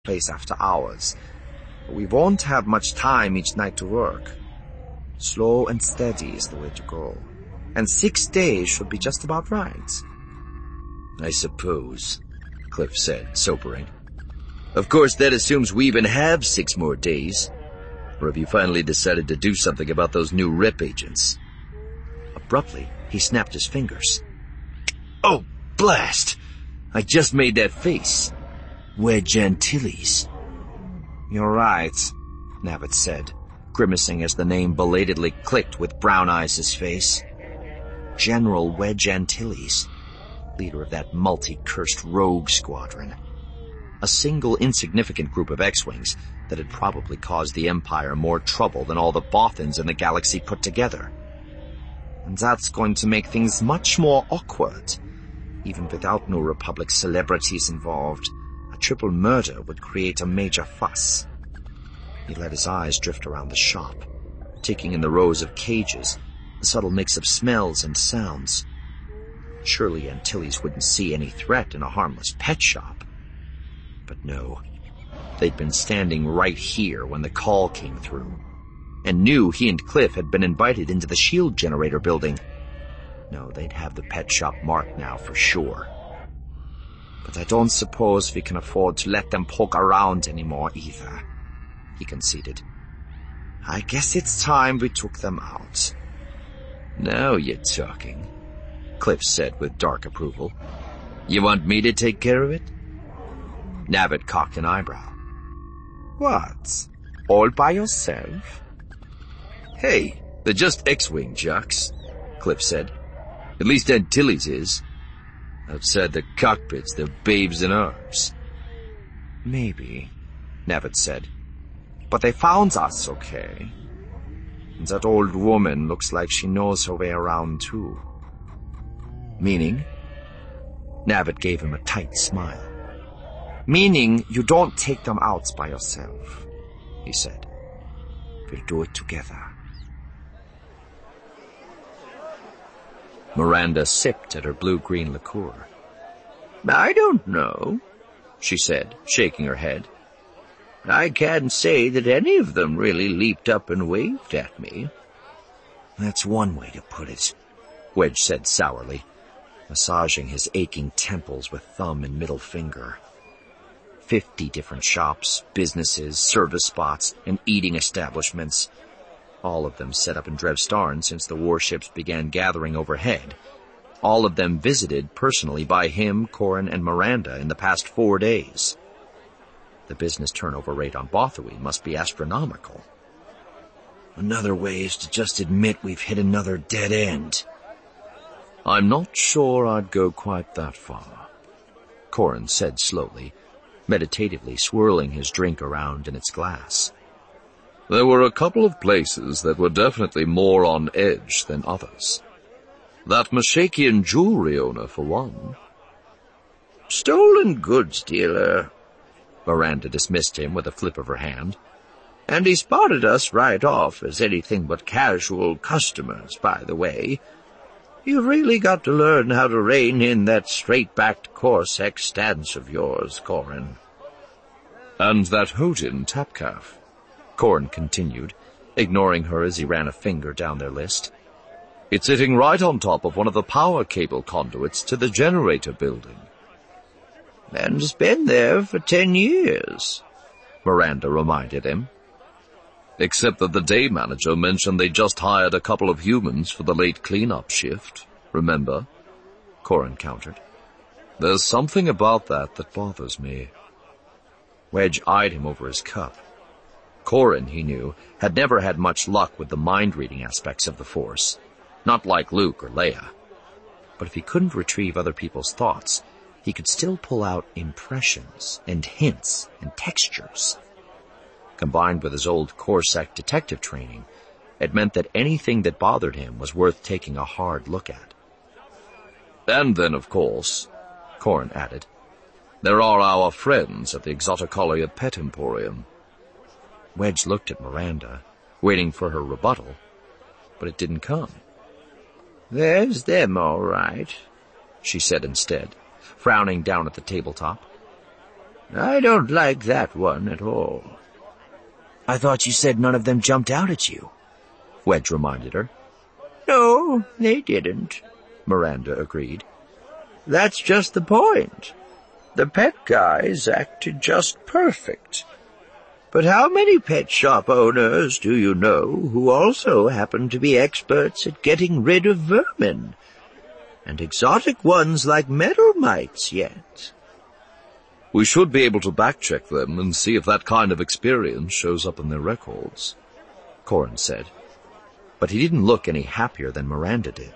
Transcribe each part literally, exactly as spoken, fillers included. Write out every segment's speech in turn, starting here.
place after hours. But we won't have much time each night to work. Slow and steady is the way to go. And six days should be just about right. I suppose, Cliff said, sobering. Of course, that assumes we even have six more days. Or have you finally decided to do something about those new rep agents? Abruptly, he snapped his fingers. Oh, blast! I just made that face. Wedge Antilles. You're right, Nabbit said, grimacing as the name belatedly clicked with Brown Eyes' face. General Wedge Antilles, leader of that multi-cursed rogue squadron. A single insignificant group of X-Wings that had probably caused the Empire more trouble than all the Bothans in the galaxy put together. And that's going to make things much more awkward. Even without New Republic celebrities involved, a triple murder would create a major fuss. He let his eyes drift around the shop, taking in the rows of cages, the subtle mix of smells and sounds. Surely Antilles wouldn't see any threat in a harmless pet shop. But no, they'd been standing right here when the call came through, and knew he and Cliff had been invited into the shield generator building. No, they'd have the pet shop marked now for sure. But I don't suppose we can afford to let them poke around anymore either, he conceded. I guess it's time we took them out. Now you're talking, Cliff said with dark approval. You want me to take care of it? Nabbit cocked an eyebrow. What? All by yourself? Hey, they're just X-Wing jocks, Cliff said. At least Antilles is. Outside the cockpits, they're babes in arms. Maybe, Nabbit said. But they found us, okay? And that old woman looks like she knows her way around, too. Meaning? Nabbit gave him a tight smile. Meaning you don't take them out by yourself, he said. We'll do it together. Miranda sipped at her blue-green liqueur. I don't know, she said, shaking her head. I can't say that any of them really leaped up and waved at me. That's one way to put it, Wedge said sourly, massaging his aching temples with thumb and middle finger. Fifty different shops, businesses, service spots, and eating establishments. All of them set up in Drevstarn since the warships began gathering overhead. All of them visited personally by him, Corran, and Miranda in the past four days. The business turnover rate on Bothawui must be astronomical. Another way is to just admit we've hit another dead end. I'm not sure I'd go quite that far, Corran said slowly, meditatively swirling his drink around in its glass. There were a couple of places that were definitely more on edge than others. That Mashakian jewelry owner, for one. Stolen goods dealer, Miranda dismissed him with a flip of her hand. And he spotted us right off as anything but casual customers, by the way. You've really got to learn how to rein in that straight-backed Corsex stance of yours, Corran. And that Hodin Tapcalf, Corran continued, ignoring her as he ran a finger down their list. It's sitting right on top of one of the power cable conduits to the generator building. And it's been there for ten years, Miranda reminded him. Except that the day manager mentioned they just hired a couple of humans for the late cleanup shift, remember? Corran countered. There's something about that that bothers me. Wedge eyed him over his cup. Corran, he knew, had never had much luck with the mind-reading aspects of the Force, not like Luke or Leia. But if he couldn't retrieve other people's thoughts, he could still pull out impressions and hints and textures. Combined with his old Corsac detective training, it meant that anything that bothered him was worth taking a hard look at. And then, of course, Corran added, there are our friends at the Exoticolia Pet Emporium. Wedge looked at Miranda, waiting for her rebuttal, but it didn't come. There's them, all right, she said instead, frowning down at the tabletop. I don't like that one at all. I thought you said none of them jumped out at you, Wedge reminded her. No, they didn't, Miranda agreed. That's just the point. The pet guys acted just perfect. But how many pet shop owners do you know who also happen to be experts at getting rid of vermin? And exotic ones like metal mites yet? We should be able to back-check them and see if that kind of experience shows up in their records, Corin said. But he didn't look any happier than Miranda did.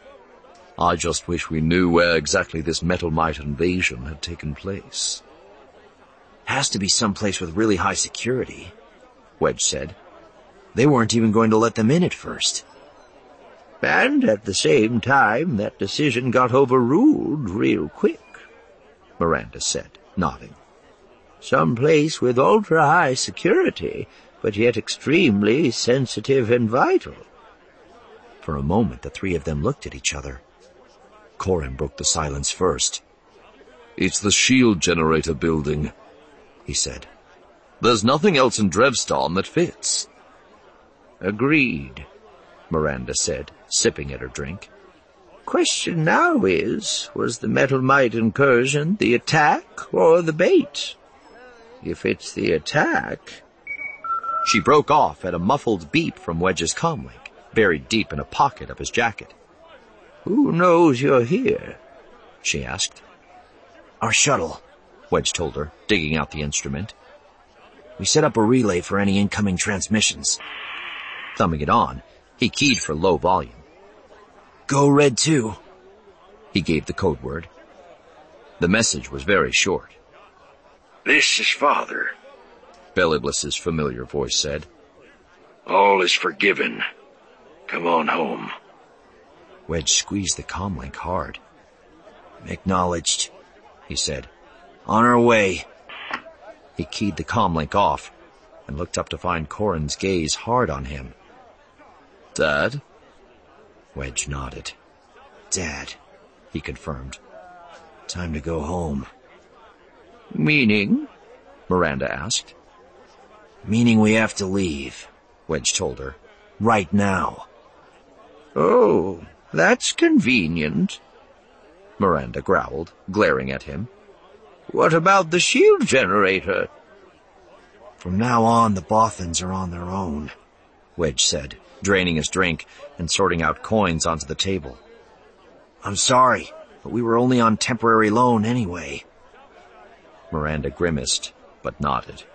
I just wish we knew where exactly this metal mite invasion had taken place. Has to be someplace with really high security, Wedge said. They weren't even going to let them in at first. And at the same time, that decision got overruled real quick, Miranda said, nodding. Someplace with ultra-high security, but yet extremely sensitive and vital. For a moment, the three of them looked at each other. Corin broke the silence first. It's the shield generator building, he said. There's nothing else in Drevstan that fits. Agreed, Miranda said, sipping at her drink. Question now is, was the metal mite incursion the attack or the bait? If it's the attack... She broke off at a muffled beep from Wedge's comlink, buried deep in a pocket of his jacket. Who knows you're here? She asked. Our shuttle, Wedge told her, digging out the instrument. We set up a relay for any incoming transmissions. Thumbing it on, he keyed for low volume. Go Red two. He gave the code word. The message was very short. This is Father, Beliblus's familiar voice said. All is forgiven. Come on home. Wedge squeezed the comlink hard. Acknowledged, he said. On our way. He keyed the comlink off and looked up to find Corin's gaze hard on him. Dad? Wedge nodded. Dad, he confirmed. Time to go home. Meaning? Miranda asked. Meaning we have to leave, Wedge told her. Right now. Oh, that's convenient, Miranda growled, glaring at him. What about the shield generator? From now on, the Bothans are on their own, Wedge said, draining his drink and sorting out coins onto the table. I'm sorry, but we were only on temporary loan anyway. Miranda grimaced, but nodded.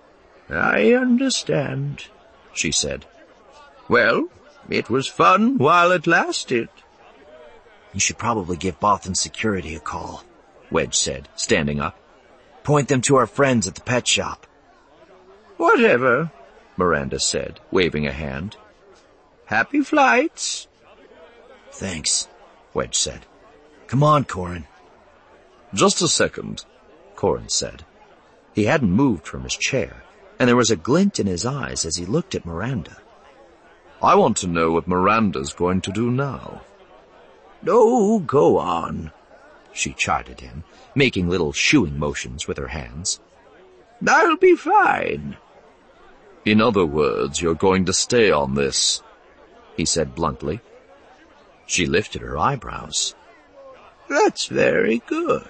I understand, she said. Well, it was fun while it lasted. You should probably give Bothan security a call, Wedge said, standing up. Point them to our friends at the pet shop. Whatever, Miranda said, waving a hand. Happy flights. Thanks, Wedge said. Come on, Corin. Just a second, Corin said. He hadn't moved from his chair, and there was a glint in his eyes as he looked at Miranda. I want to know what Miranda's going to do now. No, go on, she chided him, making little shooing motions with her hands. I'll be fine. In other words, you're going to stay on this, he said bluntly. She lifted her eyebrows. That's very good.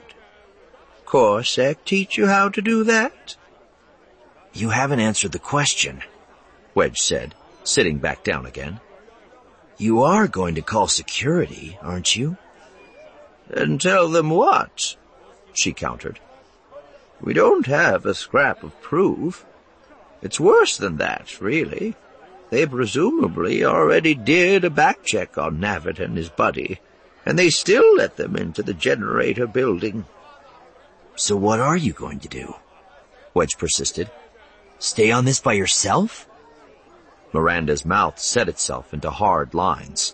Corsac teach you how to do that? You haven't answered the question, Wedge said, sitting back down again. You are going to call security, aren't you? And tell them what? She countered. We don't have a scrap of proof. It's worse than that, really. They presumably already did a back-check on Navet and his buddy, and they still let them into the generator building. So what are you going to do? Wedge persisted. Stay on this by yourself? Miranda's mouth set itself into hard lines.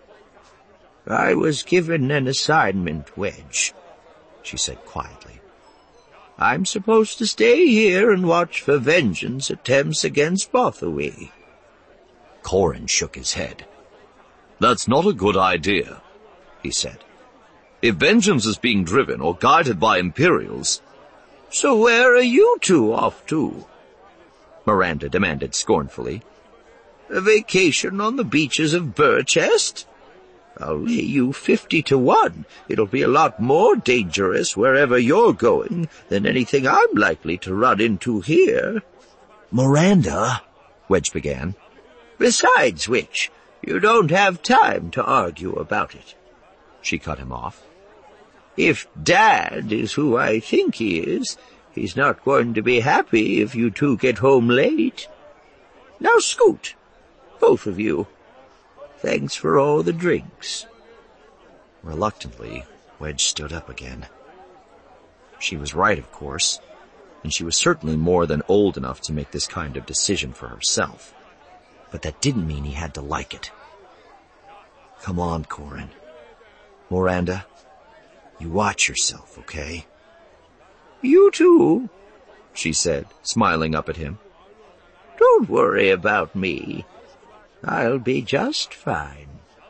I was given an assignment, Wedge, she said quietly. I'm supposed to stay here and watch for vengeance attempts against Bothawi. Corin shook his head. That's not a good idea, he said. If vengeance is being driven or guided by Imperials, So where are you two off to? Miranda demanded scornfully. A vacation on the beaches of Burchest? I'll lay you fifty to one. It'll be a lot more dangerous wherever you're going than anything I'm likely to run into here. Miranda, Wedge began. Besides which, you don't have time to argue about it. She cut him off. If Dad is who I think he is, he's not going to be happy if you two get home late. Now scoot, both of you. Thanks for all the drinks. Reluctantly, Wedge stood up again. She was right, of course, and she was certainly more than old enough to make this kind of decision for herself. But that didn't mean he had to like it. Come on, Corin. Miranda, you watch yourself, okay? You too, she said, smiling up at him. Don't worry about me. I'll be just fine.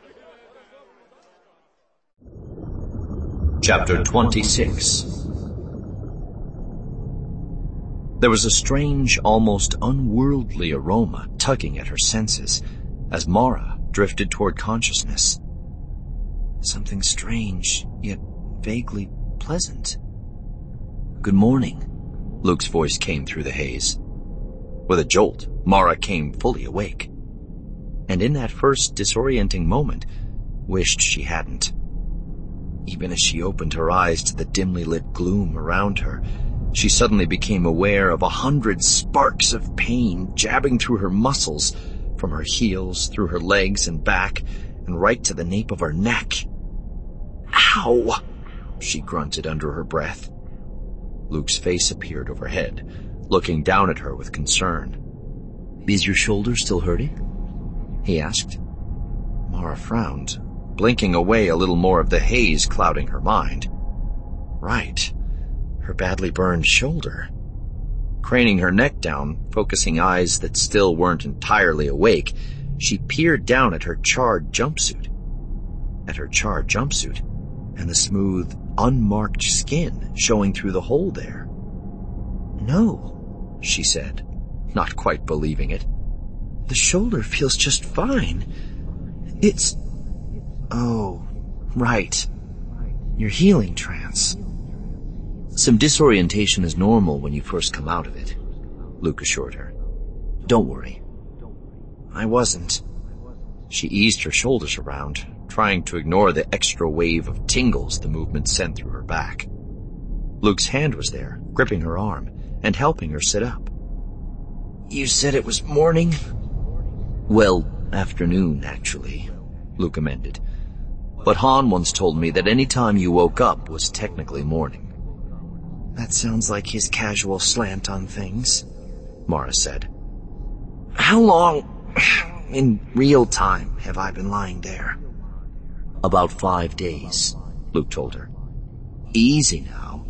Chapter twenty-six. There was a strange, almost unworldly aroma tugging at her senses as Mara drifted toward consciousness. Something strange, yet vaguely pleasant. Good morning, Luke's voice came through the haze. With a jolt, Mara came fully awake. And in that first disorienting moment, wished she hadn't. Even as she opened her eyes to the dimly lit gloom around her, she suddenly became aware of a hundred sparks of pain jabbing through her muscles, from her heels, through her legs and back, and right to the nape of her neck. Ow! She grunted under her breath. Luke's face appeared overhead, looking down at her with concern. Is your shoulder still hurting? He asked. Mara frowned, blinking away a little more of the haze clouding her mind. Right. Her badly burned shoulder. Craning her neck down, focusing eyes that still weren't entirely awake, she peered down at her charred jumpsuit. At her charred jumpsuit, and the smooth, unmarked skin showing through the hole there. No, she said, not quite believing it. The shoulder feels just fine. It's... Oh, right. Your healing trance. Some disorientation is normal when you first come out of it, Luke assured her. Don't worry. I wasn't. She eased her shoulders around, trying to ignore the extra wave of tingles the movement sent through her back. Luke's hand was there, gripping her arm and helping her sit up. You said it was morning? Well, afternoon, actually, Luke amended. But Han once told me that any time you woke up was technically morning. That sounds like his casual slant on things, Mara said. How long, in real time, have I been lying there? About five days, Luke told her. Easy now.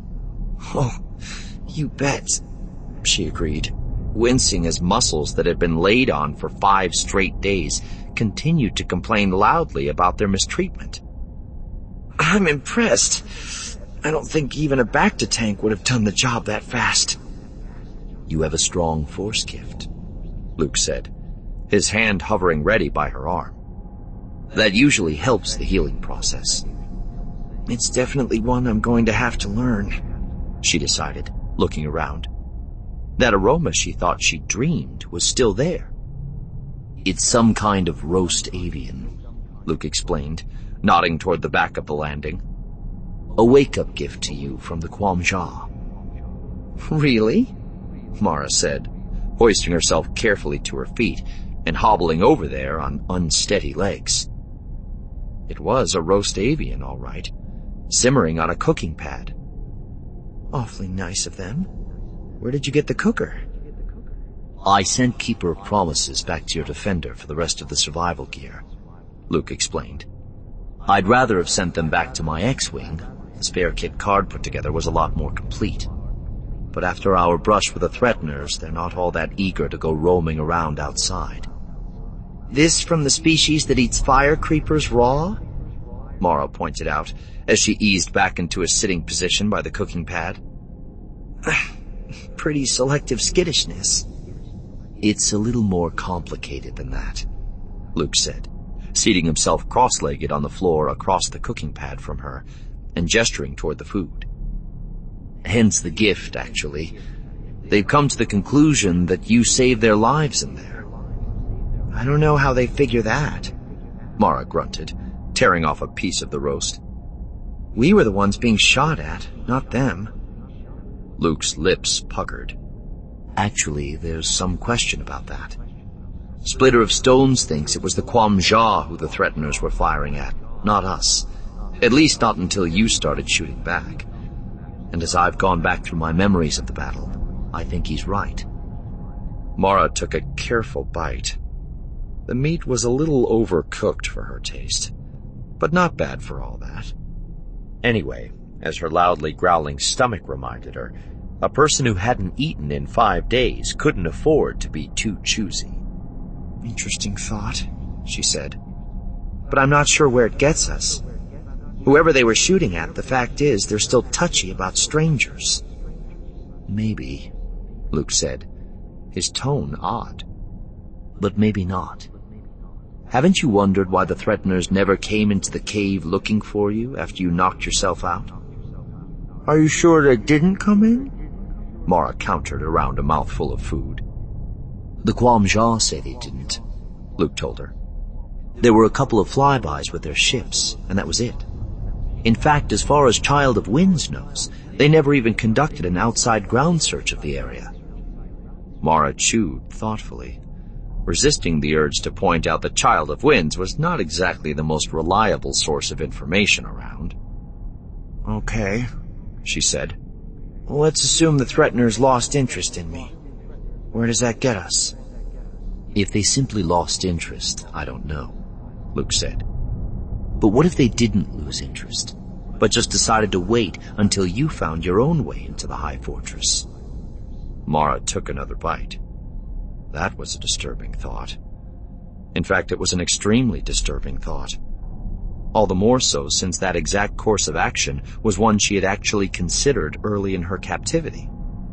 Oh, you bet, she agreed, wincing as muscles that had been laid on for five straight days continued to complain loudly about their mistreatment. I'm impressed. I don't think even a Bacta tank would have done the job that fast. You have a strong force gift, Luke said, his hand hovering ready by her arm. That usually helps the healing process. It's definitely one I'm going to have to learn, she decided, looking around. That aroma she thought she dreamed was still there. It's some kind of roast avian, Luke explained, nodding toward the back of the landing. A wake-up gift to you from the Quamja. Really? Mara said, hoisting herself carefully to her feet and hobbling over there on unsteady legs. It was a roast avian, all right, simmering on a cooking pad. Awfully nice of them. Where did you get the cooker? I sent Keeper of Promises back to your defender for the rest of the survival gear, Luke explained. I'd rather have sent them back to my X-Wing. The spare kit Card put together was a lot more complete. But after our brush with the Threateners, they're not all that eager to go roaming around outside. This from the species that eats fire creepers raw? Mara pointed out, as she eased back into a sitting position by the cooking pad. pretty selective skittishness. It's a little more complicated than that, Luke said, seating himself cross-legged on the floor across the cooking pad from her and gesturing toward the food. Hence the gift, actually. They've come to the conclusion that you saved their lives in there. I don't know how they figure that, Mara grunted, tearing off a piece of the roast. We were the ones being shot at, not them. Luke's lips puckered. Actually, there's some question about that. Splitter of Stones thinks it was the Quam-Jah who the threateners were firing at, not us. At least not until you started shooting back. And as I've gone back through my memories of the battle, I think he's right. Mara took a careful bite. The meat was a little overcooked for her taste, but not bad for all that. Anyway, as her loudly growling stomach reminded her, a person who hadn't eaten in five days couldn't afford to be too choosy. Interesting thought, she said. But I'm not sure where it gets us. Whoever they were shooting at, the fact is they're still touchy about strangers. Maybe, Luke said, his tone odd. But maybe not. Haven't you wondered why the threateners never came into the cave looking for you after you knocked yourself out? Are you sure they didn't come in? Mara countered around a mouthful of food. The Quam-Jah say they didn't, Luke told her. There were a couple of flybys with their ships, and that was it. In fact, as far as Child of Winds knows, they never even conducted an outside ground search of the area. Mara chewed thoughtfully, resisting the urge to point out that Child of Winds was not exactly the most reliable source of information around. Okay, she said. Well, let's assume the threateners lost interest in me. Where does that get us? If they simply lost interest, I don't know, Luke said. But what if they didn't lose interest, but just decided to wait until you found your own way into the High Fortress? Mara took another bite. That was a disturbing thought. In fact, it was an extremely disturbing thought. All the more so since that exact course of action was one she had actually considered early in her captivity.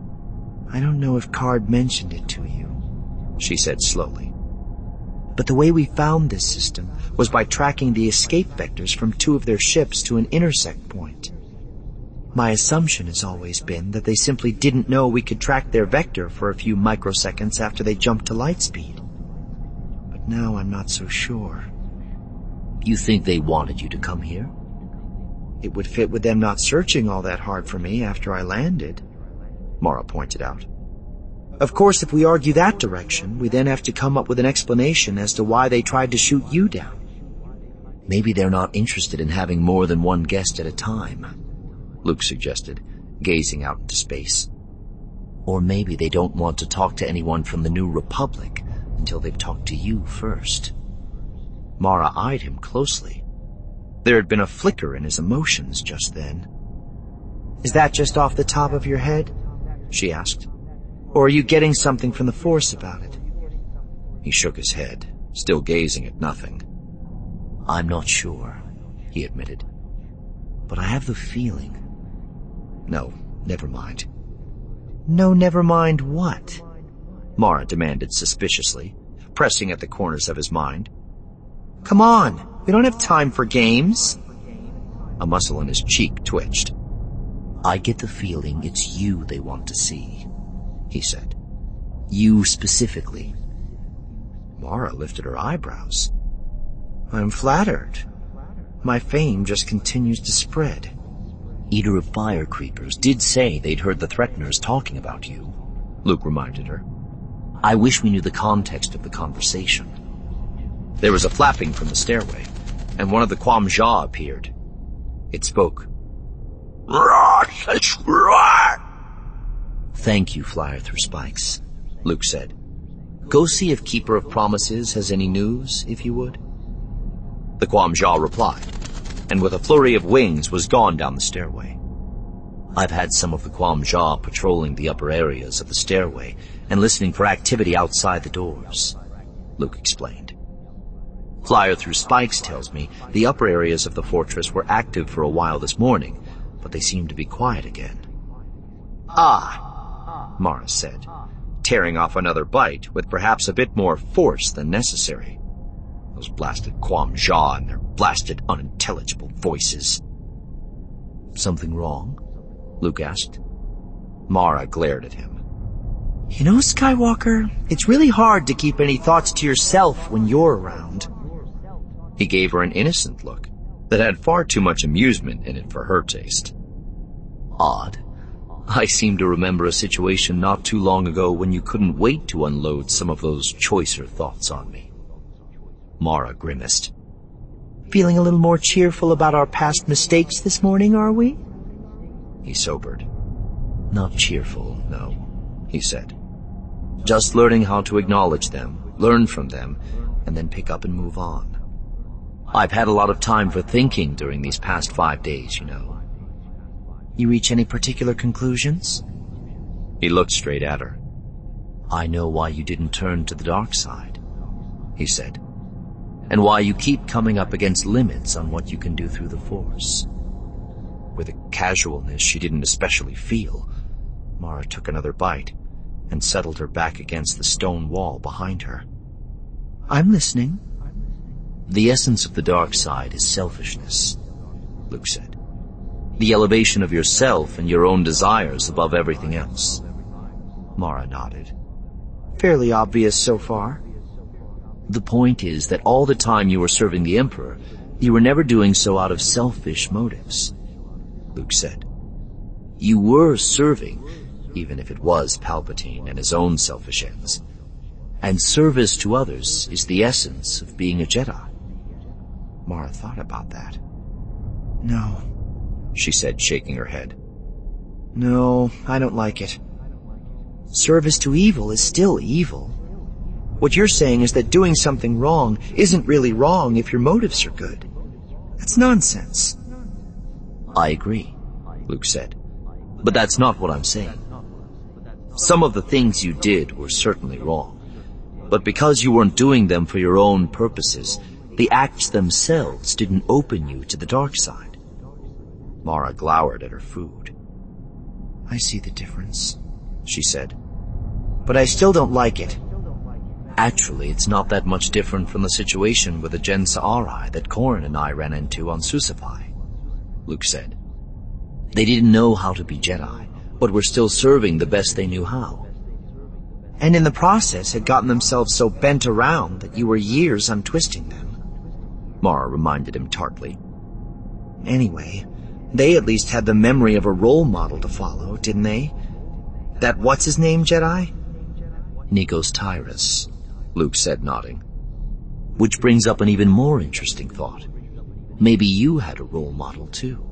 I don't know if Card mentioned it to you, she said slowly. But the way we found this system was by tracking the escape vectors from two of their ships to an intersect point. My assumption has always been that they simply didn't know we could track their vector for a few microseconds after they jumped to light speed. But now I'm not so sure. You think they wanted you to come here? It would fit with them not searching all that hard for me after I landed, Mara pointed out. Of course, if we argue that direction, we then have to come up with an explanation as to why they tried to shoot you down. Maybe they're not interested in having more than one guest at a time, Luke suggested, gazing out into space. Or maybe they don't want to talk to anyone from the New Republic until they've talked to you first. Mara eyed him closely. There had been a flicker in his emotions just then. Is that just off the top of your head? She asked. Or are you getting something from the Force about it? He shook his head, still gazing at nothing. I'm not sure, he admitted. But I have the feeling. No, never mind. No, never mind what? Mara demanded suspiciously, pressing at the corners of his mind. Come on, we don't have time for games. A muscle in his cheek twitched. I get the feeling it's you they want to see, he said. You specifically. Mara lifted her eyebrows. I'm flattered. My fame just continues to spread. Eater of Fire Creepers did say they'd heard the threateners talking about you, Luke reminded her. I wish we knew the context of the conversation. There was a flapping from the stairway, and one of the Quam-Jah appeared. It spoke. Thank you, Flyer Through Spikes, Luke said. Go see if Keeper of Promises has any news, if you would. The Quam-Jah replied, and with a flurry of wings was gone down the stairway. I've had some of the Quam-Jah patrolling the upper areas of the stairway and listening for activity outside the doors, Luke explained. Flyer Through Spikes tells me the upper areas of the fortress were active for a while this morning, but they seem to be quiet again. Ah, Mara said, tearing off another bite with perhaps a bit more force than necessary. Those blasted Quam-Jah and their blasted unintelligible voices. Something wrong? Luke asked. Mara glared at him. You know, Skywalker, it's really hard to keep any thoughts to yourself when you're around. He gave her an innocent look that had far too much amusement in it for her taste. Odd. I seem to remember a situation not too long ago when you couldn't wait to unload some of those choicer thoughts on me. Mara grimaced. Feeling a little more cheerful about our past mistakes this morning, are we? He sobered. Not cheerful, no, he said. Just learning how to acknowledge them, learn from them, and then pick up and move on. I've had a lot of time for thinking during these past five days, you know. You reach any particular conclusions? He looked straight at her. I know why you didn't turn to the dark side, he said, and why you keep coming up against limits on what you can do through the Force. With a casualness she didn't especially feel, Mara took another bite and settled her back against the stone wall behind her. I'm listening. The essence of the dark side is selfishness, Luke said. The elevation of yourself and your own desires above everything else. Mara nodded. Fairly obvious so far. The point is that all the time you were serving the Emperor, you were never doing so out of selfish motives, Luke said. You were serving, even if it was Palpatine and his own selfish ends. And service to others is the essence of being a Jedi. Mara thought about that. No, she said, shaking her head. No, I don't like it. Service to evil is still evil. What you're saying is that doing something wrong isn't really wrong if your motives are good. That's nonsense. I agree, Luke said. But that's not what I'm saying. Some of the things you did were certainly wrong. But because you weren't doing them for your own purposes, the acts themselves didn't open you to the dark side. Mara glowered at her food. I see the difference, she said. But I still don't like it. Actually, it's not that much different from the situation with the Gen Sa'ari that Corran and I ran into on Susafai, Luke said. They didn't know how to be Jedi, but were still serving the best they knew how. And in the process had gotten themselves so bent around that you were years untwisting them, Mara reminded him tartly. Anyway, they at least had the memory of a role model to follow, didn't they? That what's-his-name Jedi? Nikos Tyrus, Luke said, nodding. Which brings up an even more interesting thought. Maybe you had a role model, too.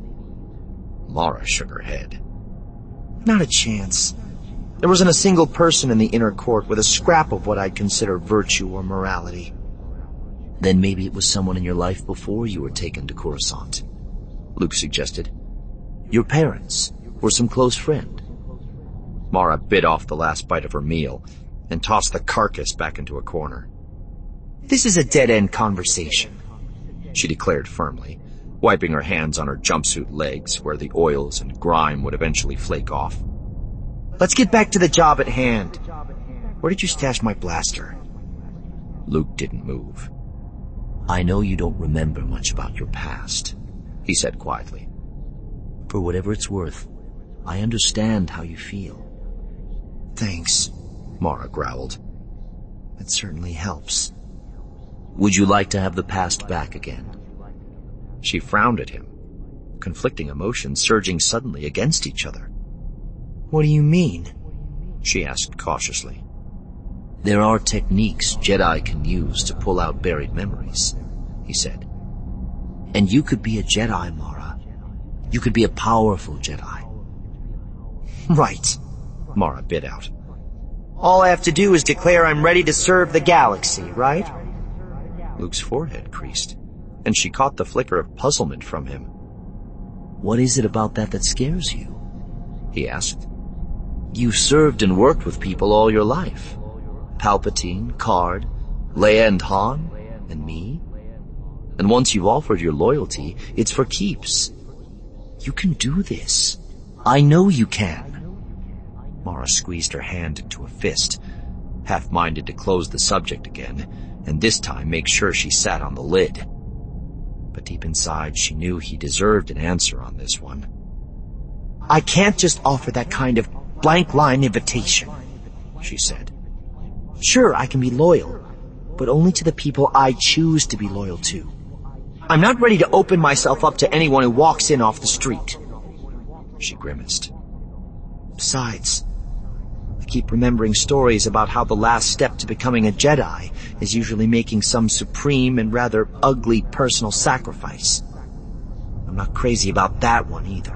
Mara shook her head. Not a chance. There wasn't a single person in the inner court with a scrap of what I'd consider virtue or morality. Then maybe it was someone in your life before you were taken to Coruscant, Luke suggested. Your parents, or some close friend. Mara bit off the last bite of her meal and tossed the carcass back into a corner. This is a dead-end conversation, she declared firmly, wiping her hands on her jumpsuit legs where the oils and grime would eventually flake off. Let's get back to the job at hand. Where did you stash my blaster? Luke didn't move. I know you don't remember much about your past, he said quietly. For whatever it's worth, I understand how you feel. Thanks, Mara growled. It certainly helps. Would you like to have the past back again? She frowned at him, conflicting emotions surging suddenly against each other. What do you mean? She asked cautiously. There are techniques Jedi can use to pull out buried memories, he said. And you could be a Jedi, Mara. You could be a powerful Jedi. Right, Mara bit out. All I have to do is declare I'm ready to serve the galaxy, right? Luke's forehead creased, and she caught the flicker of puzzlement from him. What is it about that that scares you? He asked. You've served and worked with people all your life. Palpatine, Card, Leia and Han, and me. And once you've offered your loyalty, it's for keeps. You can do this. I know you can. Mara squeezed her hand into a fist, half-minded to close the subject again, and this time make sure she sat on the lid. But deep inside, she knew he deserved an answer on this one. I can't just offer that kind of blank-line invitation, she said. Sure, I can be loyal, but only to the people I choose to be loyal to. I'm not ready to open myself up to anyone who walks in off the street. She grimaced. Besides, I keep remembering stories about how the last step to becoming a Jedi is usually making some supreme and rather ugly personal sacrifice. I'm not crazy about that one either.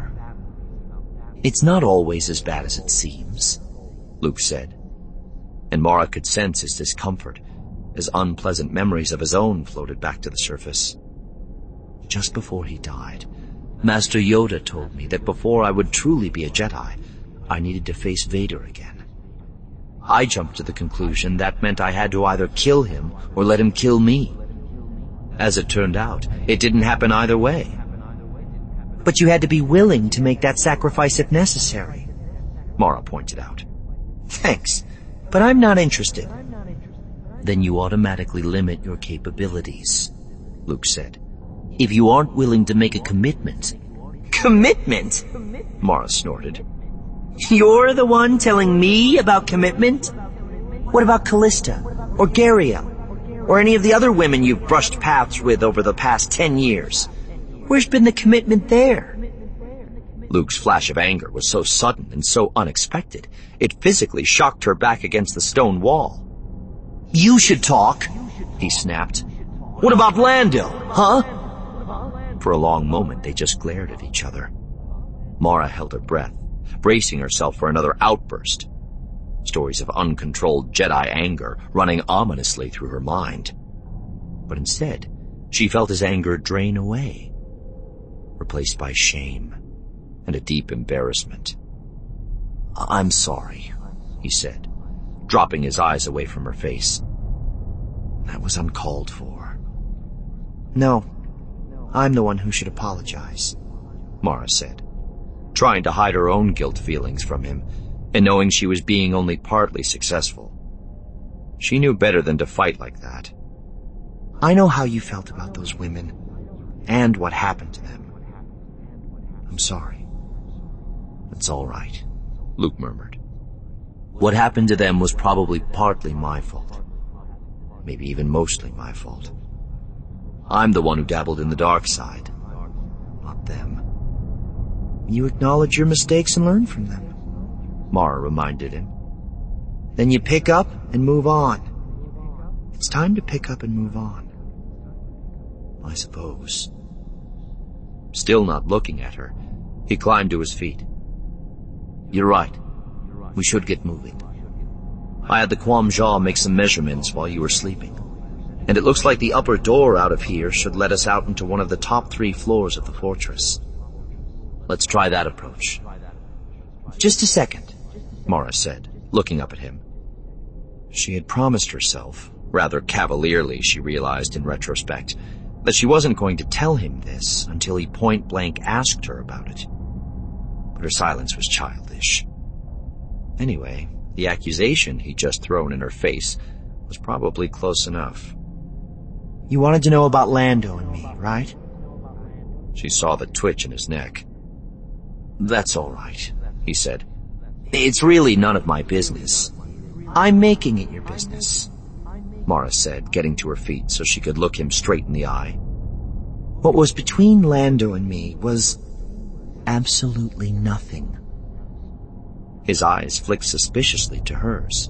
It's not always as bad as it seems, Luke said, and Mara could sense his discomfort as unpleasant memories of his own floated back to the surface. Just before he died, Master Yoda told me that before I would truly be a Jedi, I needed to face Vader again. I jumped to the conclusion that meant I had to either kill him or let him kill me. As it turned out, it didn't happen either way. But you had to be willing to make that sacrifice if necessary, Mara pointed out. Thanks, but I'm not interested. Then you automatically limit your capabilities, Luke said. If you aren't willing to make a commitment... Commitment? Mara snorted. You're the one telling me about commitment? What about Callista, or Garia, or any of the other women you've brushed paths with over the past ten years? Where's been the commitment there? Luke's flash of anger was so sudden and so unexpected, it physically shocked her back against the stone wall. You should talk, he snapped. What about Lando, huh? For a long moment, they just glared at each other. Mara held her breath, bracing herself for another outburst. Stories of uncontrolled Jedi anger running ominously through her mind. But instead, she felt his anger drain away, replaced by shame and a deep embarrassment. I'm sorry, he said, dropping his eyes away from her face. That was uncalled for. No, I'm the one who should apologize, Mara said, trying to hide her own guilt feelings from him, and knowing she was being only partly successful. She knew better than to fight like that. I know how you felt about those women, and what happened to them. I'm sorry. It's all right, Luke murmured. What happened to them was probably partly my fault. Maybe even mostly my fault. I'm the one who dabbled in the dark side, not them. You acknowledge your mistakes and learn from them, Mara reminded him. Then you pick up and move on. It's time to pick up and move on. I suppose. Still not looking at her, he climbed to his feet. You're right. We should get moving. I had the Quam-Jaw make some measurements while you were sleeping, and it looks like the upper door out of here should let us out into one of the top three floors of the fortress. Let's try that approach. Just a second, Mara said, looking up at him. She had promised herself, rather cavalierly she realized in retrospect, that she wasn't going to tell him this until he point-blank asked her about it. But her silence was childish. Anyway, the accusation he'd just thrown in her face was probably close enough. You wanted to know about Lando and me, right? She saw the twitch in his neck. That's all right, he said. It's really none of my business. I'm making it your business, Mara said, getting to her feet so she could look him straight in the eye. What was between Lando and me was absolutely nothing. His eyes flicked suspiciously to hers.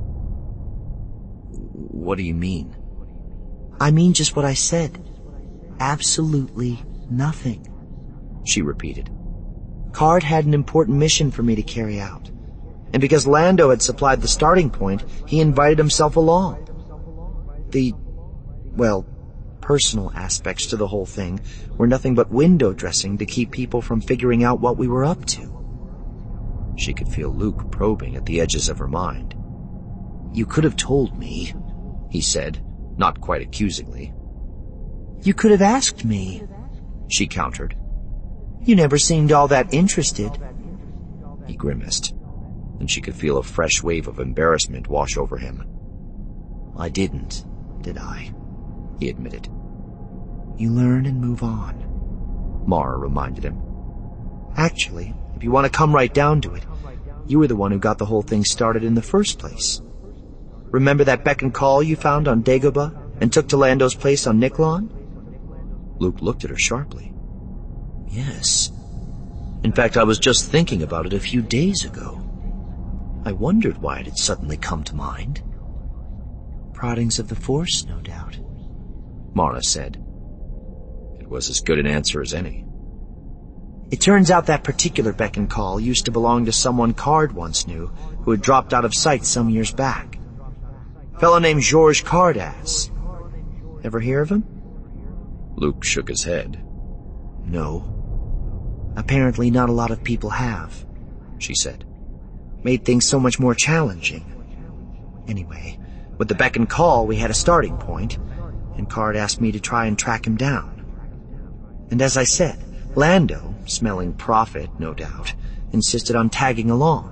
What do you mean? I mean just what I said. Absolutely nothing, she repeated. Card had an important mission for me to carry out, and because Lando had supplied the starting point, he invited himself along. The, well, personal aspects to the whole thing were nothing but window dressing to keep people from figuring out what we were up to. She could feel Luke probing at the edges of her mind. You could have told me, he said, not quite accusingly. You could have asked me, she countered. You never seemed all that interested. He grimaced. and she could feel a fresh wave of embarrassment wash over him. I didn't, did I? He admitted. You learn and move on, Mara reminded him. Actually, if you want to come right down to it, you were the one who got the whole thing started in the first place. Remember that beck and call you found on Dagobah and took to Lando's place on Niklon? Luke looked at her sharply. Yes. In fact, I was just thinking about it a few days ago. I wondered why it had suddenly come to mind. Proddings of the Force, no doubt, Mara said. It was as good an answer as any. It turns out that particular beck and call used to belong to someone Card once knew, who had dropped out of sight some years back. A fellow named Georges Cardass. Ever hear of him? Luke shook his head. No. Apparently not a lot of people have, she said. Made things so much more challenging. Anyway, with the beck and call, we had a starting point, and Card asked me to try and track him down. And as I said, Lando, smelling profit, no doubt, insisted on tagging along.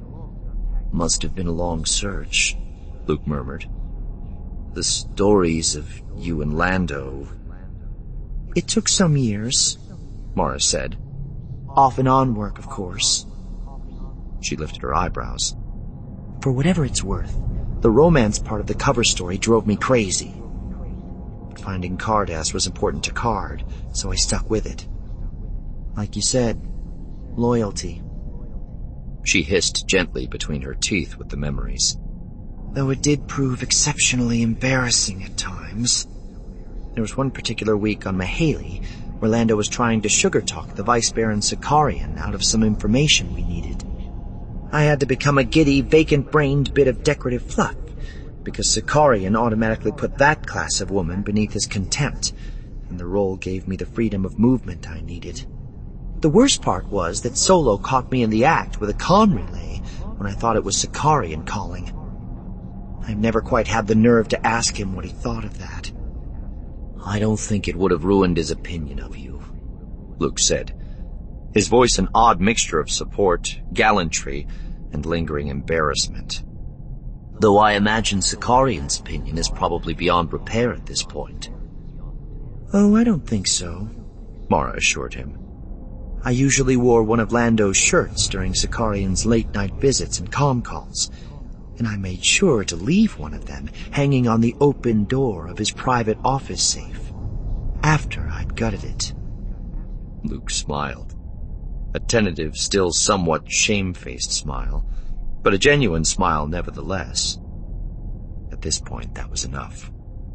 Must have been a long search, Luke murmured. The stories of you and Lando... It took some years, Mara said. Off and on work, of course. She lifted her eyebrows. For whatever it's worth, the romance part of the cover story drove me crazy. But finding Cardass was important to Card, so I stuck with it. Like you said, loyalty. She hissed gently between her teeth with the memories. Though it did prove exceptionally embarrassing at times. There was one particular week on Mahali where Lando was trying to sugar-talk the Vice Baron Sakarian out of some information we needed. I had to become a giddy, vacant-brained bit of decorative fluff, because Sakarian automatically put that class of woman beneath his contempt, and the role gave me the freedom of movement I needed. The worst part was that Solo caught me in the act with a con relay when I thought it was Sakarian calling. I've never quite had the nerve to ask him what he thought of that. I don't think it would have ruined his opinion of you, Luke said, his voice an odd mixture of support, gallantry, and lingering embarrassment. Though I imagine Sakarian's opinion is probably beyond repair at this point. Oh, I don't think so, Mara assured him. I usually wore one of Lando's shirts during Sakarian's late-night visits and comm calls, and I made sure to leave one of them hanging on the open door of his private office safe, after I'd gutted it. Luke smiled. A tentative, still somewhat shamefaced smile, but a genuine smile nevertheless. At this point, that was enough.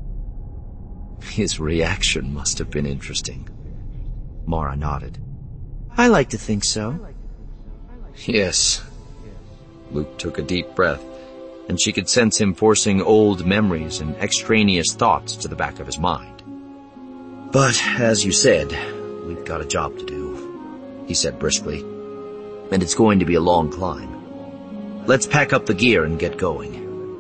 His reaction must have been interesting. Mara nodded. I like to think so. Yes. Luke took a deep breath, and she could sense him forcing old memories and extraneous thoughts to the back of his mind. But, as you said, we've got a job to do, he said briskly, and it's going to be a long climb. Let's pack up the gear and get going.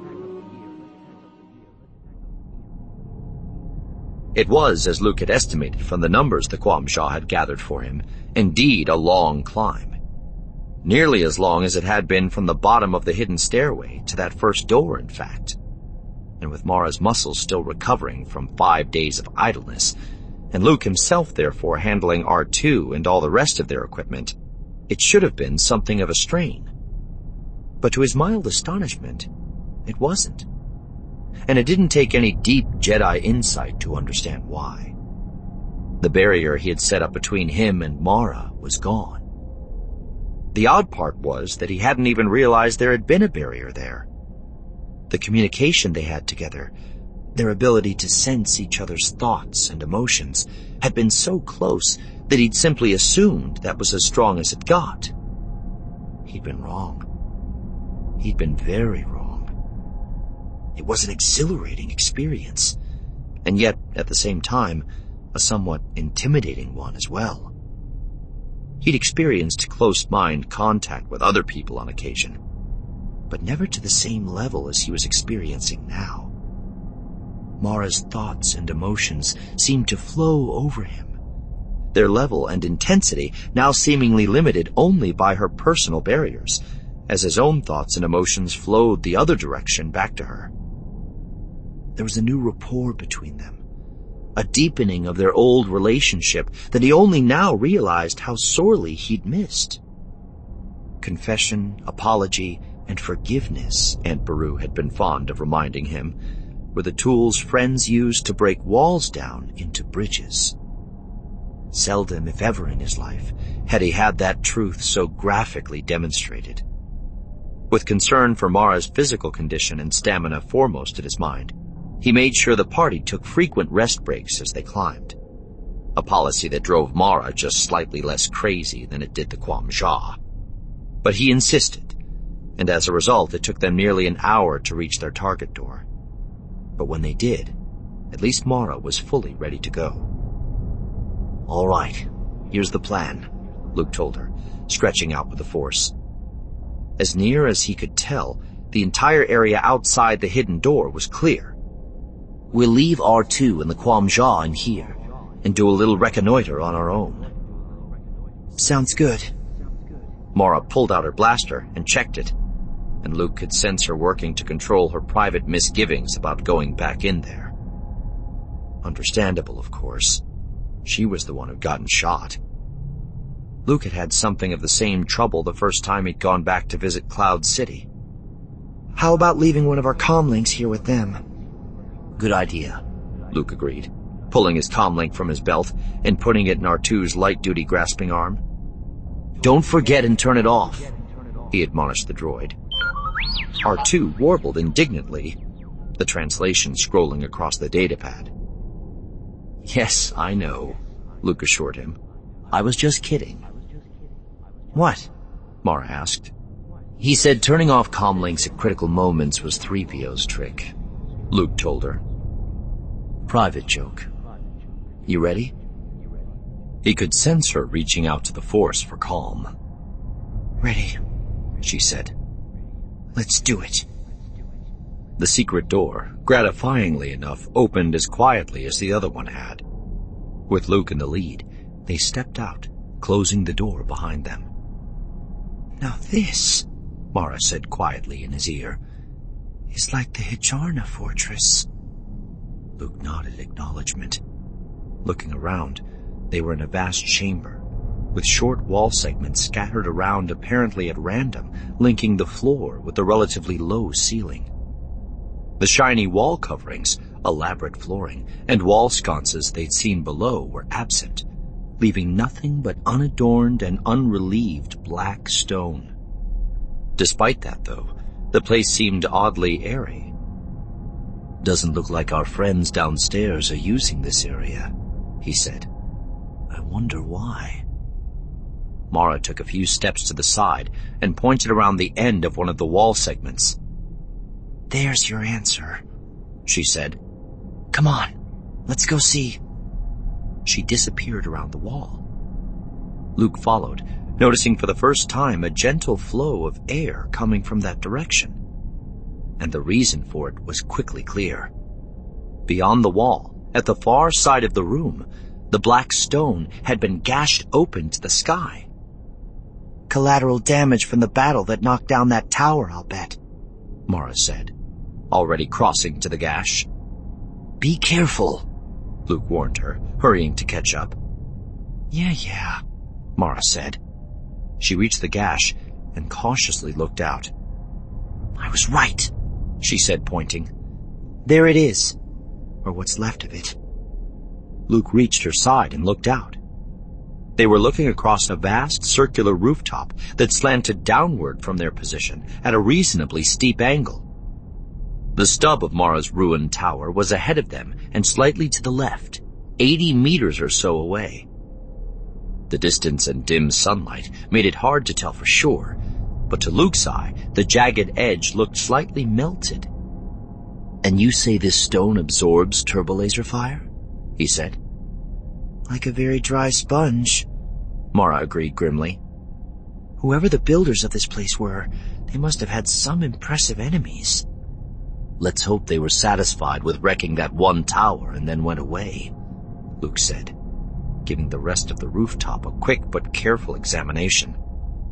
It was, as Luke had estimated from the numbers the Quamshaw had gathered for him, indeed a long climb. Nearly as long as it had been from the bottom of the hidden stairway to that first door, in fact. And with Mara's muscles still recovering from five days of idleness, and Luke himself therefore handling R two and all the rest of their equipment, it should have been something of a strain. But to his mild astonishment, it wasn't. And it didn't take any deep Jedi insight to understand why. The barrier he had set up between him and Mara was gone. The odd part was that he hadn't even realized there had been a barrier there. The communication they had together, their ability to sense each other's thoughts and emotions, had been so close that he'd simply assumed that was as strong as it got. He'd been wrong. He'd been very wrong. It was an exhilarating experience, and yet, at the same time, a somewhat intimidating one as well. He'd experienced close mind contact with other people on occasion, but never to the same level as he was experiencing now. Mara's thoughts and emotions seemed to flow over him, their level and intensity now seemingly limited only by her personal barriers, as his own thoughts and emotions flowed the other direction back to her. There was a new rapport between them, a deepening of their old relationship that he only now realized how sorely he'd missed. Confession, apology, and forgiveness, Aunt Beru had been fond of reminding him, were the tools friends used to break walls down into bridges. Seldom, if ever in his life, had he had that truth so graphically demonstrated. With concern for Mara's physical condition and stamina foremost in his mind, he made sure the party took frequent rest breaks as they climbed, a policy that drove Mara just slightly less crazy than it did the Quam-Jaa. But he insisted, and as a result it took them nearly an hour to reach their target door. But when they did, at least Mara was fully ready to go. "All right, here's the plan," Luke told her, stretching out with the force. As near as he could tell, the entire area outside the hidden door was clear. "We'll leave R two and the Quam-Jaa in here, and do a little reconnoiter on our own." "Sounds good." Mara pulled out her blaster and checked it, and Luke could sense her working to control her private misgivings about going back in there. Understandable, of course. She was the one who'd gotten shot. Luke had had something of the same trouble the first time he'd gone back to visit Cloud City. "How about leaving one of our comlinks here with them?" "Good idea," Luke agreed, pulling his comlink from his belt and putting it in R two's light-duty grasping arm. "Don't forget and turn it off," he admonished the droid. R two warbled indignantly, the translation scrolling across the datapad. "Yes, I know," Luke assured him. "I was just kidding." "What?" Mara asked. "He said turning off comlinks at critical moments was three P O's trick," Luke told her. "Private joke. You ready?" He could sense her reaching out to the Force for calm. "Ready," she said. "Let's do it." The secret door, gratifyingly enough, opened as quietly as the other one had. With Luke in the lead, they stepped out, closing the door behind them. "Now this," Mara said quietly in his ear, "is like the Hijrna fortress." Luke nodded acknowledgement. Looking around, they were in a vast chamber, with short wall segments scattered around apparently at random, linking the floor with the relatively low ceiling. The shiny wall coverings, elaborate flooring, and wall sconces they'd seen below were absent, leaving nothing but unadorned and unrelieved black stone. Despite that, though, the place seemed oddly airy. "Doesn't look like our friends downstairs are using this area," he said. "I wonder why." Mara took a few steps to the side and pointed around the end of one of the wall segments. "There's your answer," she said. "Come on, let's go see." She disappeared around the wall. Luke followed, noticing for the first time a gentle flow of air coming from that direction. And the reason for it was quickly clear. Beyond the wall, at the far side of the room, the black stone had been gashed open to the sky. "Collateral damage from the battle that knocked down that tower, I'll bet," Mara said, already crossing to the gash. "Be careful," Luke warned her, hurrying to catch up. "Yeah, yeah," Mara said. She reached the gash and cautiously looked out. "I was right," she said, pointing. "There it is, or what's left of it." Luke reached her side and looked out. They were looking across a vast circular rooftop that slanted downward from their position at a reasonably steep angle. The stub of Mara's ruined tower was ahead of them and slightly to the left, eighty meters or so away. The distance and dim sunlight made it hard to tell for sure, but to Luke's eye, the jagged edge looked slightly melted. "And you say this stone absorbs turbolaser fire?" he said. "Like a very dry sponge," Mara agreed grimly. "Whoever the builders of this place were, they must have had some impressive enemies." "Let's hope they were satisfied with wrecking that one tower and then went away," Luke said, giving the rest of the rooftop a quick but careful examination.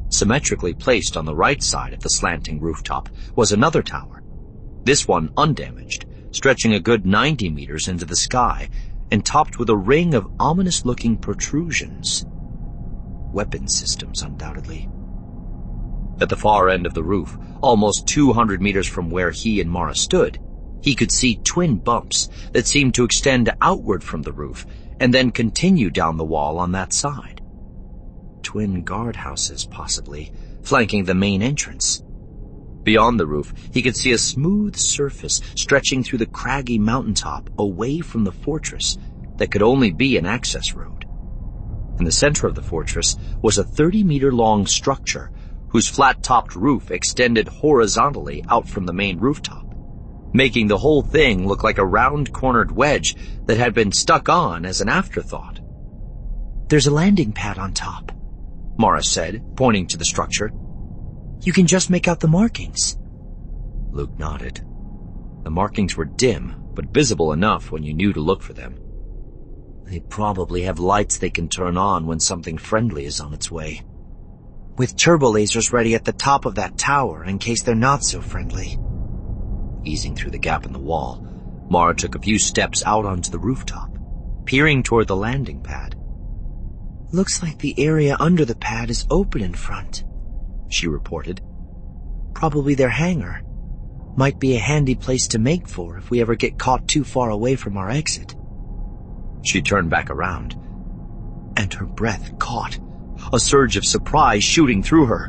Symmetrically placed on the right side of the slanting rooftop was another tower, this one undamaged, stretching a good ninety meters into the sky and topped with a ring of ominous-looking protrusions. Weapon systems, undoubtedly. At the far end of the roof, almost two hundred meters from where he and Mara stood, he could see twin bumps that seemed to extend outward from the roof and then continue down the wall on that side. Twin guardhouses, possibly, flanking the main entrance. Beyond the roof, he could see a smooth surface stretching through the craggy mountaintop away from the fortress that could only be an access road. In the center of the fortress was a thirty-meter-long structure whose flat-topped roof extended horizontally out from the main rooftop, making the whole thing look like a round-cornered wedge that had been stuck on as an afterthought. "There's a landing pad on top," Mara said, pointing to the structure. "You can just make out the markings." Luke nodded. The markings were dim, but visible enough when you knew to look for them. "They probably have lights they can turn on when something friendly is on its way. With turbo lasers ready at the top of that tower in case they're not so friendly." Easing through the gap in the wall, Mara took a few steps out onto the rooftop, peering toward the landing pad. "Looks like the area under the pad is open in front," she reported. "Probably their hangar. Might be a handy place to make for if we ever get caught too far away from our exit." She turned back around, and her breath caught, a surge of surprise shooting through her.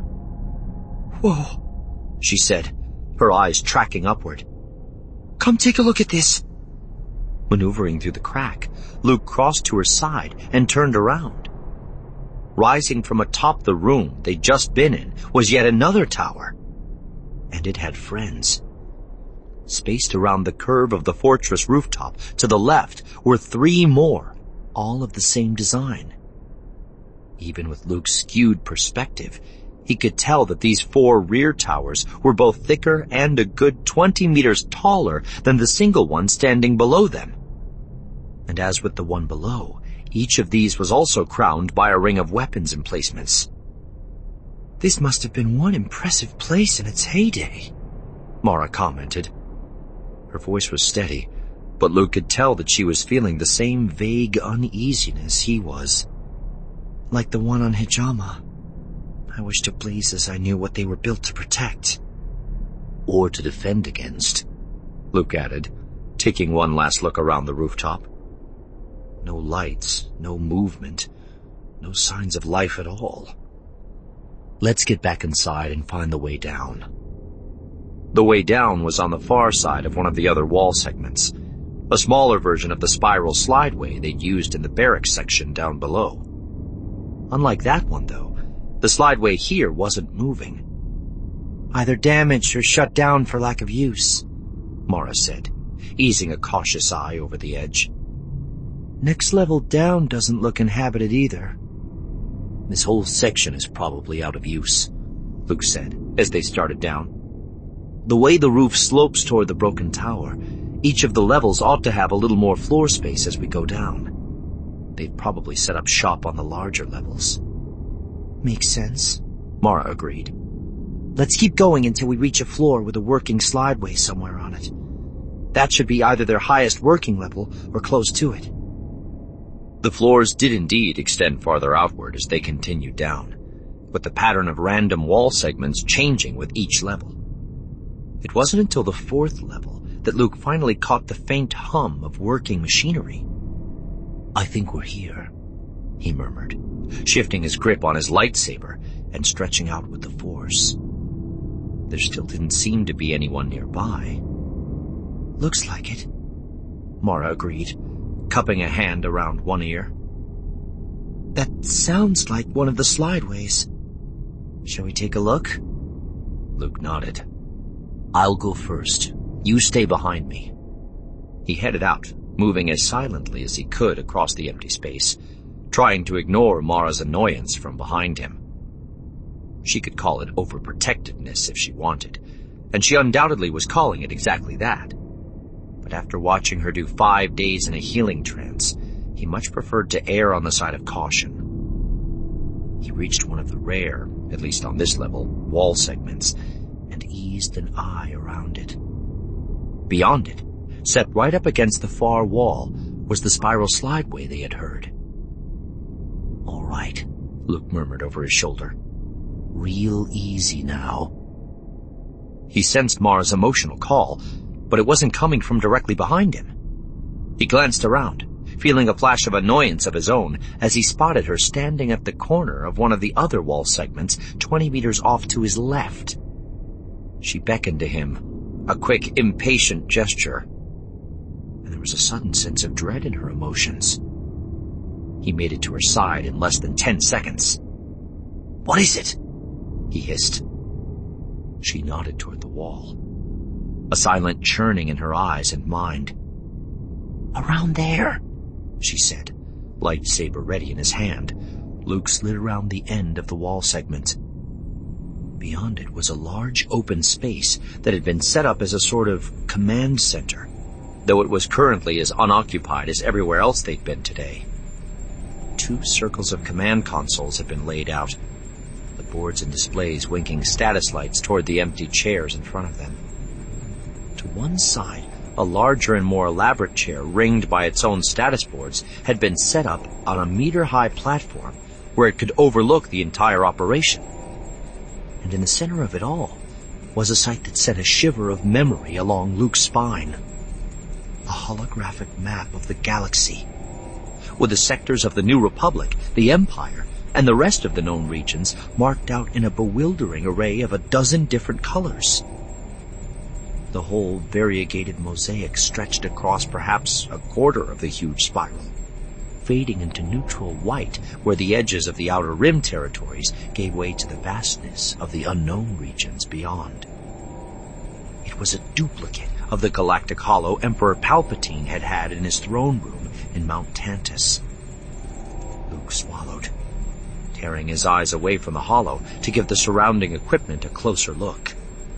"Whoa," she said, her eyes tracking upward. "Come take a look at this." Maneuvering through the crack, Luke crossed to her side and turned around. Rising from atop the room they'd just been in was yet another tower. And it had friends. Spaced around the curve of the fortress rooftop to the left were three more, all of the same design. Even with Luke's skewed perspective, he could tell that these four rear towers were both thicker and a good twenty meters taller than the single one standing below them. And as with the one below, each of these was also crowned by a ring of weapons emplacements. "This must have been one impressive place in its heyday," Mara commented. Her voice was steady, but Luke could tell that she was feeling the same vague uneasiness he was. "Like the one on Hijama. I wish to blazes I knew what they were built to protect." "Or to defend against," Luke added, taking one last look around the rooftop. No lights, no movement, no signs of life at all. Let's get back inside and find the way down. The way down was on the far side of one of the other wall segments, a smaller version of the spiral slideway they'd used in the barracks section down below. Unlike that one, though, the slideway here wasn't moving. "Either damaged or shut down for lack of use," Mara said, easing a cautious eye over the edge. "Next level down doesn't look inhabited either." "This whole section is probably out of use," Luke said, as they started down. "The way the roof slopes toward the broken tower, each of the levels ought to have a little more floor space as we go down. They'd probably set up shop on the larger levels." "Makes sense," Mara agreed. "Let's keep going until we reach a floor with a working slideway somewhere on it. That should be either their highest working level or close to it." The floors did indeed extend farther outward as they continued down, with the pattern of random wall segments changing with each level. It wasn't until the fourth level that Luke finally caught the faint hum of working machinery. "I think we're here," he murmured, shifting his grip on his lightsaber and stretching out with the force. There still didn't seem to be anyone nearby. "Looks like it," Mara agreed, cupping a hand around one ear. "That sounds like one of the slideways. Shall we take a look?" Luke nodded. "I'll go first. You stay behind me." He headed out, moving as silently as he could across the empty space, trying to ignore Mara's annoyance from behind him. She could call it overprotectiveness if she wanted, and she undoubtedly was calling it exactly that. But after watching her do five days in a healing trance, he much preferred to err on the side of caution. He reached one of the rare, at least on this level, wall segments, and eased an eye around it. Beyond it, set right up against the far wall, was the spiral slideway they had heard. "All right," Luke murmured over his shoulder. "Real easy now." He sensed Mara's emotional call, but it wasn't coming from directly behind him. He glanced around, feeling a flash of annoyance of his own as he spotted her standing at the corner of one of the other wall segments twenty meters off to his left. She beckoned to him, a quick, impatient gesture, and there was a sudden sense of dread in her emotions. He made it to her side in less than ten seconds. "What is it?" he hissed. She nodded toward the wall, a silent churning in her eyes and mind. "Around there," she said, lightsaber ready in his hand. Luke slid around the end of the wall segment. Beyond it was a large open space that had been set up as a sort of command center, though it was currently as unoccupied as everywhere else they'd been today. Two circles of command consoles had been laid out, the boards and displays winking status lights toward the empty chairs in front of them. To one side, a larger and more elaborate chair ringed by its own status boards had been set up on a meter-high platform where it could overlook the entire operation. And in the center of it all was a sight that sent a shiver of memory along Luke's spine. A holographic map of the galaxy, with the sectors of the New Republic, the Empire, and the rest of the known regions marked out in a bewildering array of a dozen different colors. The whole variegated mosaic stretched across perhaps a quarter of the huge spiral, fading into neutral white where the edges of the Outer Rim territories gave way to the vastness of the unknown regions beyond. It was a duplicate of the galactic hollow Emperor Palpatine had had in his throne room in Mount Tantus. Luke swallowed, tearing his eyes away from the hollow to give the surrounding equipment a closer look.